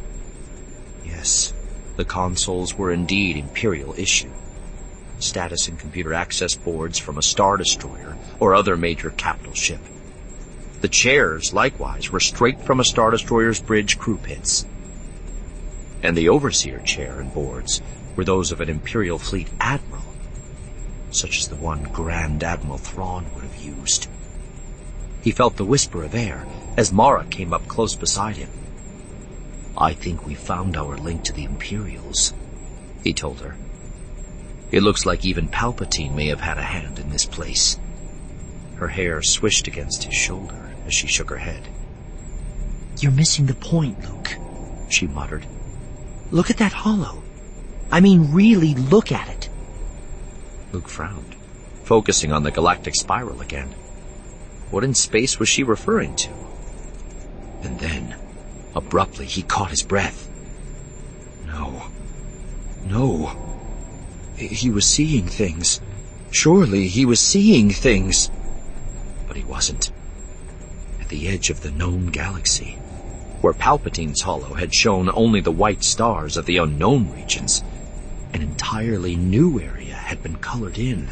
Yes, the consoles were indeed Imperial issue. Status and computer access boards from a Star Destroyer or other major capital ship. The chairs, likewise, were straight from a Star Destroyer's bridge crew pits. And the Overseer chair and boards were those of an Imperial Fleet Admiral, such as the one Grand Admiral Thrawn would have used. He felt the whisper of air as Mara came up close beside him. "I think we found our link to the Imperials," he told her. "It looks like even Palpatine may have had a hand in this place." Her hair swished against his shoulder as she shook her head. "You're missing the point, Luke," she muttered. "Look at that hollow. I mean, really look at it." Luke frowned, focusing on the galactic spiral again. What in space was she referring to? And then, abruptly, he caught his breath. No. No. He was seeing things. Surely he was seeing things. But he wasn't. At the edge of the known galaxy, where Palpatine's hollow had shown only the white stars of the unknown regions, an entirely new area had been colored in.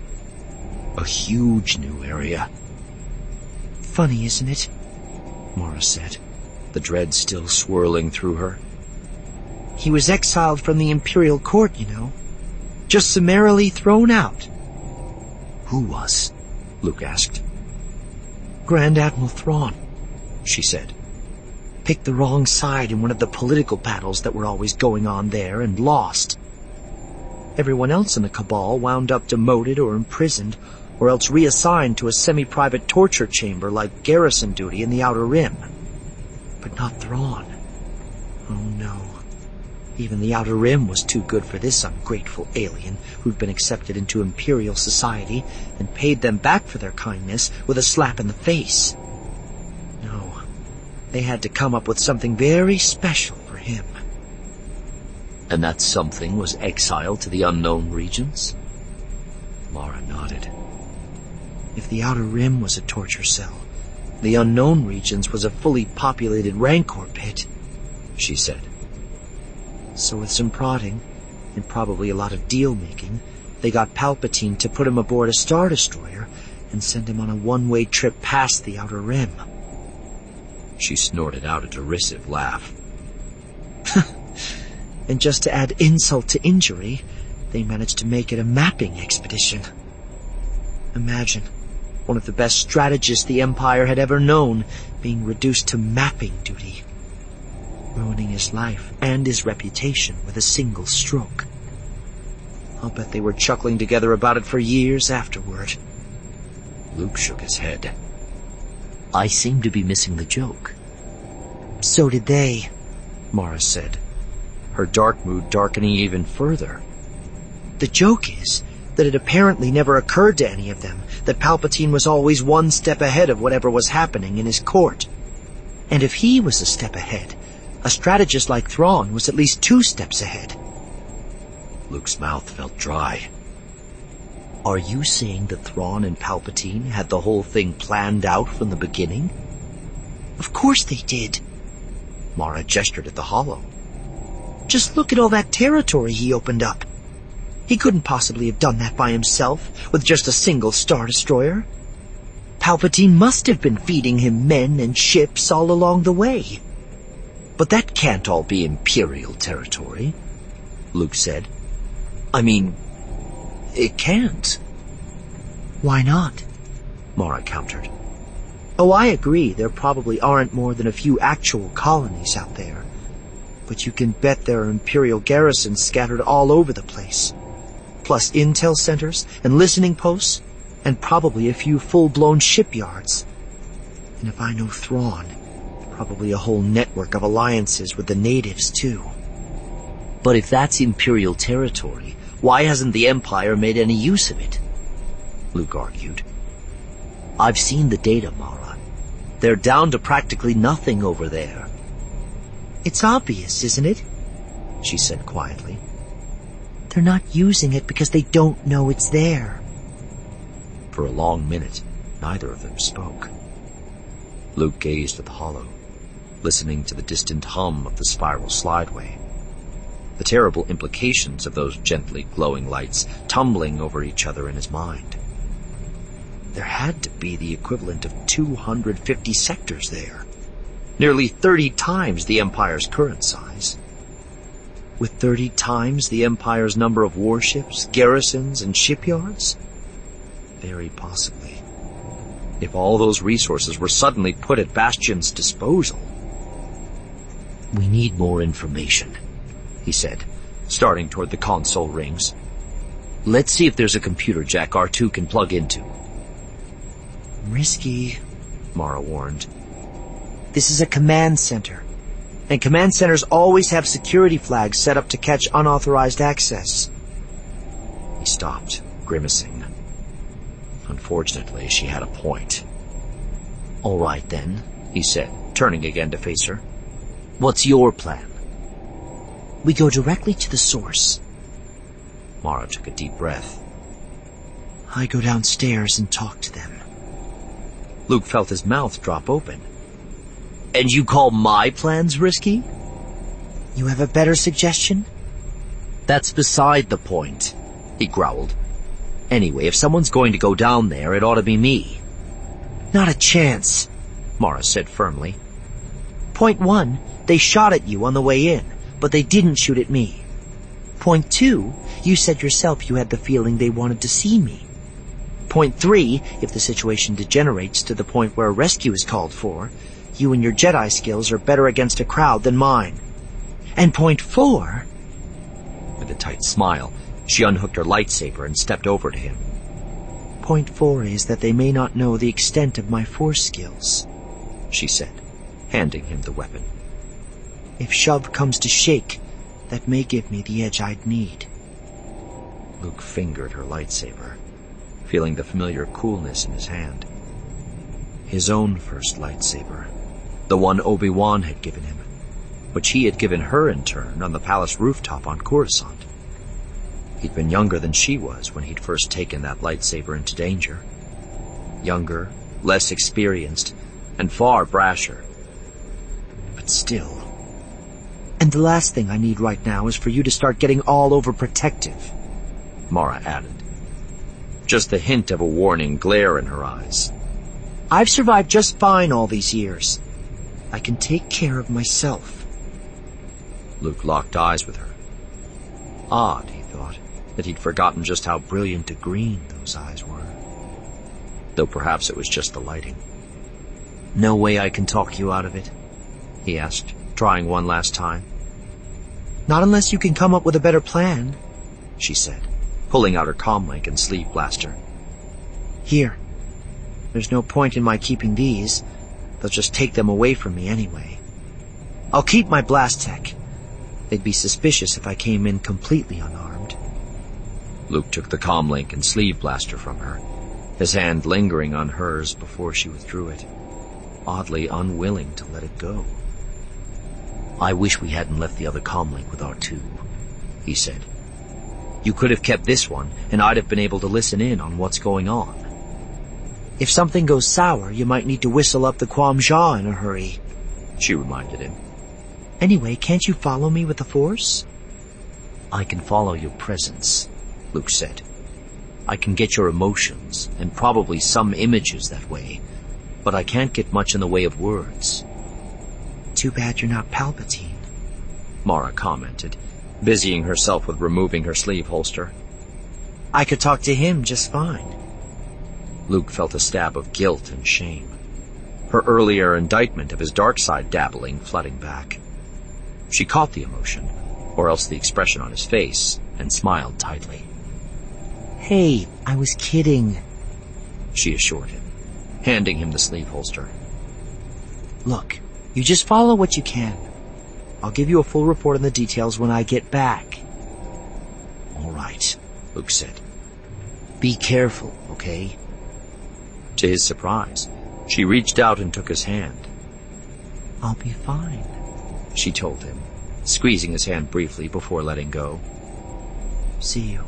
A huge new area. "Funny, isn't it?" Mara said, the dread still swirling through her. "He was exiled from the Imperial Court, you know. Just summarily thrown out." "Who was?" Luke asked. "Grand Admiral Thrawn," she said. "Picked the wrong side in one of the political battles that were always going on there and lost. Everyone else in the Cabal wound up demoted or imprisoned, or else reassigned to a semi-private torture chamber like garrison duty in the Outer Rim. But not Thrawn. Oh no. Even the Outer Rim was too good for this ungrateful alien who'd been accepted into Imperial society and paid them back for their kindness with a slap in the face. No, they had to come up with something very special for him." "And that something was exiled to the unknown regions?" Mara nodded. "If the Outer Rim was a torture cell, the unknown regions was a fully populated Rancor pit," she said. "So with some prodding, and probably a lot of deal-making, they got Palpatine to put him aboard a Star Destroyer and send him on a one-way trip past the Outer Rim." She snorted out a derisive laugh. And just to add insult to injury, they managed to make it a mapping expedition. Imagine one of the best strategists the Empire had ever known being reduced to mapping duty, ruining his life and his reputation with a single stroke. I'll bet they were chuckling together about it for years afterward. Luke shook his head. I seem to be missing the joke. So did they, Mara said, her dark mood darkening even further. The joke is that it apparently never occurred to any of them that Palpatine was always one step ahead of whatever was happening in his court. And if he was a step ahead, a strategist like Thrawn was at least two steps ahead. Luke's mouth felt dry. Are you saying that Thrawn and Palpatine had the whole thing planned out from the beginning? Of course they did. Mara gestured at the hollow. Just look at all that territory he opened up. He couldn't possibly have done that by himself, with just a single Star Destroyer. Palpatine must have been feeding him men and ships all along the way. But that can't all be Imperial territory, Luke said. I mean, it can't. Why not? Mara countered. Oh, I agree, there probably aren't more than a few actual colonies out there. But you can bet there are Imperial garrisons scattered all over the place. Plus intel centers and listening posts, and probably a few full-blown shipyards. And if I know Thrawn, probably a whole network of alliances with the natives, too. But if that's Imperial territory, why hasn't the Empire made any use of it? Luke argued. I've seen the data, Mara. They're down to practically nothing over there. It's obvious, isn't it? She said quietly. They're not using it because they don't know it's there. For a long minute, neither of them spoke. Luke gazed at the hollow, listening to the distant hum of the spiral slideway. The terrible implications of those gently glowing lights tumbling over each other in his mind. There had to be the equivalent of two hundred fifty sectors there. Nearly thirty times the Empire's current size. With thirty times the Empire's number of warships, garrisons, and shipyards? Very possibly. If all those resources were suddenly put at Bastion's disposal. We need more information, he said, starting toward the console rings. Let's see if there's a computer jack R two can plug into. Risky, Mara warned. This is a command center, and command centers always have security flags set up to catch unauthorized access. He stopped, grimacing. Unfortunately, she had a point. All right, then, he said, turning again to face her. What's your plan? We go directly to the source. Mara took a deep breath. I go downstairs and talk to them. Luke felt his mouth drop open. And you call my plans risky? You have a better suggestion? That's beside the point, he growled. Anyway, if someone's going to go down there, it ought to be me. Not a chance, Mara said firmly. Point one, they shot at you on the way in, but they didn't shoot at me. Point two, you said yourself you had the feeling they wanted to see me. Point three, if the situation degenerates to the point where a rescue is called for, you and your Jedi skills are better against a crowd than mine. And point four... With a tight smile, she unhooked her lightsaber and stepped over to him. Point four is that they may not know the extent of my force skills, she said, handing him the weapon. If shove comes to shake, that may give me the edge I'd need. Luke fingered her lightsaber, feeling the familiar coolness in his hand. His own first lightsaber, the one Obi-Wan had given him, which he had given her in turn on the palace rooftop on Coruscant. He'd been younger than she was when he'd first taken that lightsaber into danger. Younger, less experienced, and far brasher. But still... And the last thing I need right now is for you to start getting all over protective, Mara added. Just the hint of a warning glare in her eyes. I've survived just fine all these years. I can take care of myself. Luke locked eyes with her. Odd, he thought, that he'd forgotten just how brilliant a green those eyes were. Though perhaps it was just the lighting. No way I can talk you out of it? He asked, trying one last time. Not unless you can come up with a better plan, she said, pulling out her comlink and sleeve blaster. Here. There's no point in my keeping these. They'll just take them away from me anyway. I'll keep my blast tech. They'd be suspicious if I came in completely unarmed. Luke took the comlink and sleeve blaster from her, his hand lingering on hers before she withdrew it, oddly unwilling to let it go. I wish we hadn't left the other comlink with R two, he said. You could have kept this one, and I'd have been able to listen in on what's going on. If something goes sour, you might need to whistle up the Quam-Jaa in a hurry, she reminded him. Anyway, can't you follow me with the Force? I can follow your presence, Luke said. I can get your emotions, and probably some images that way, but I can't get much in the way of words. Too bad you're not Palpatine, Mara commented, busying herself with removing her sleeve holster. I could talk to him just fine. Luke felt a stab of guilt and shame, her earlier indictment of his dark side dabbling flooding back. She caught the emotion, or else the expression on his face, and smiled tightly. Hey, I was kidding, she assured him, handing him the sleeve holster. Look, you just follow what you can. I'll give you a full report on the details when I get back. All right, Luke said. Be careful, okay? To his surprise, she reached out and took his hand. I'll be fine, she told him, squeezing his hand briefly before letting go. See you.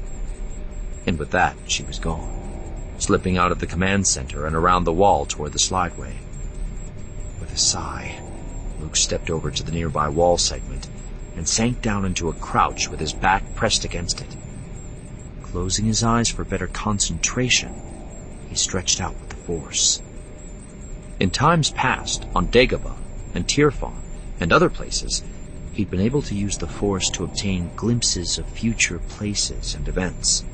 And with that, she was gone, slipping out of the command center and around the wall toward the slideway. With a sigh, Luke stepped over to the nearby wall segment and sank down into a crouch with his back pressed against it. Closing his eyes for better concentration, he stretched out with the Force. In times past, on Dagobah and Tirfon and other places, he'd been able to use the Force to obtain glimpses of future places and events.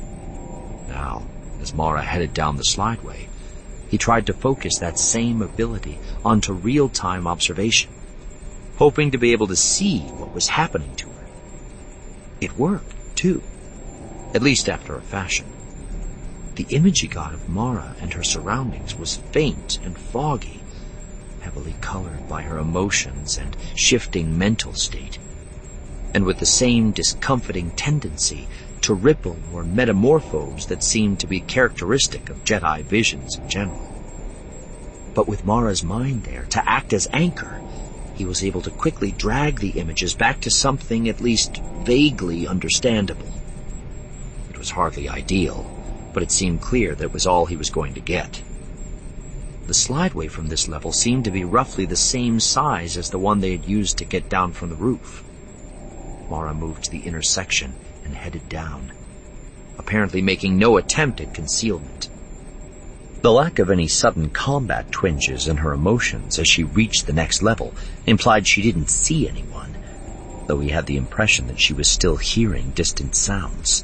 Now, as Mara headed down the slideway, he tried to focus that same ability onto real-time observation, hoping to be able to see what was happening to her. It worked, too, at least after a fashion. The image he got of Mara and her surroundings was faint and foggy, heavily colored by her emotions and shifting mental state, and with the same discomfiting tendency to ripple or metamorphose that seemed to be characteristic of Jedi visions in general. But with Mara's mind there to act as anchor, he was able to quickly drag the images back to something at least vaguely understandable. It was hardly ideal, but it seemed clear that it was all he was going to get. The slideway from this level seemed to be roughly the same size as the one they had used to get down from the roof. Mara moved to the intersection and headed down, apparently making no attempt at concealment. The lack of any sudden combat twinges in her emotions as she reached the next level implied she didn't see anyone, though he had the impression that she was still hearing distant sounds.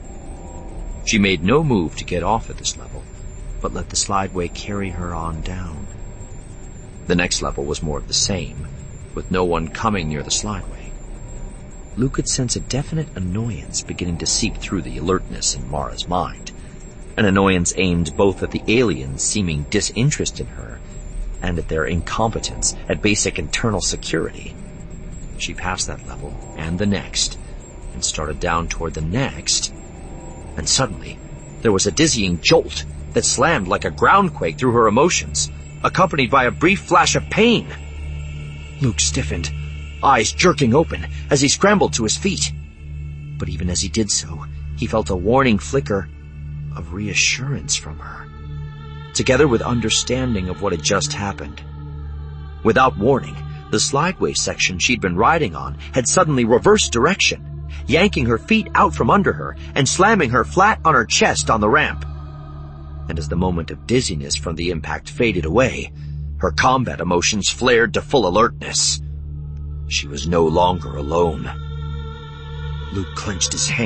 She made no move to get off at this level, but let the slideway carry her on down. The next level was more of the same, with no one coming near the slideway. Luke could sense a definite annoyance beginning to seep through the alertness in Mara's mind, an annoyance aimed both at the aliens' seeming disinterest in her and at their incompetence at basic internal security. She passed that level and the next, and started down toward the next, and suddenly there was a dizzying jolt that slammed like a groundquake through her emotions, accompanied by a brief flash of pain. Luke stiffened, eyes jerking open as he scrambled to his feet. But even as he did so, he felt a warning flicker of reassurance from her, together with understanding of what had just happened. Without warning, the slideway section she'd been riding on had suddenly reversed direction, yanking her feet out from under her and slamming her flat on her chest on the ramp. And as the moment of dizziness from the impact faded away, Her combat emotions flared to full alertness. She was no longer alone. Luke clenched his hand.